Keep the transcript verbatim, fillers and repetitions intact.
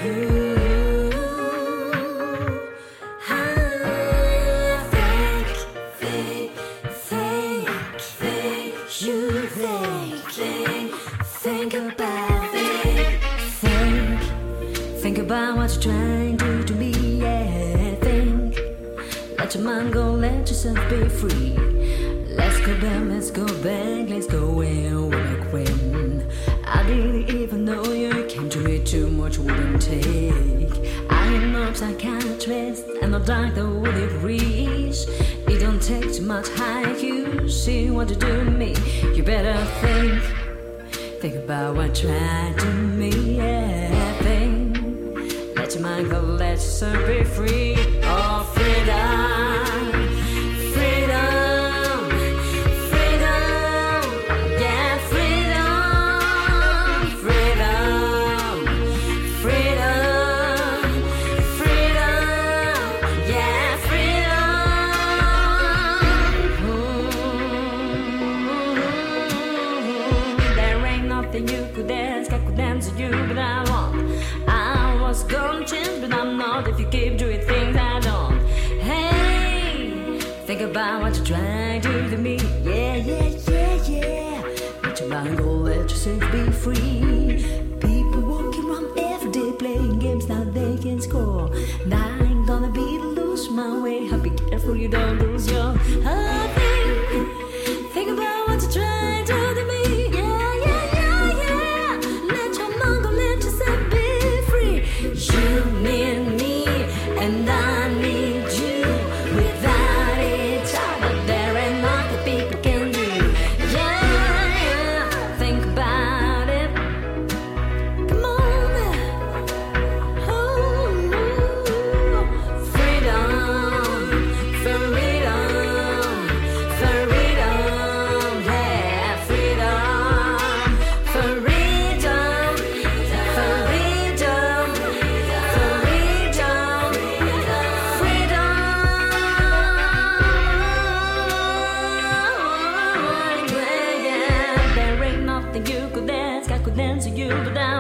Ooh, I think, think, think, think, you think, think, think about, think, think, think about what you're trying to do to me, yeah, think, let your mind go, let yourself be free. Let's go back, let's go back, let's go where we back when I didn't even know you came to me, too much wouldn't take. I am no psychiatrist and no doctor would it reach. It don't take too much high you see what you do to me. You better think, think about what you tried to me, yeah, think, let your mind go, let yourself be free. Oh, freedom. You could dance, I could dance to you, but I won't. I was gonna change, but I'm not. If you keep doing things I don't. Hey, think about what you're trying to do to me. Yeah, yeah, yeah, yeah. Let your mind go, let yourself be free. People walking around every day playing games now they can score. And I ain't gonna be to lose my way. I'll be careful you don't lose your heart. Think, think about what you're trying to do to me. You need me, and I need you. Without each other, there ain't nothing people can do. Yeah, yeah, think about it. Come on, oh, freedom, freedom, freedom, yeah, freedom, freedom. You could dance, I could dance to you, but I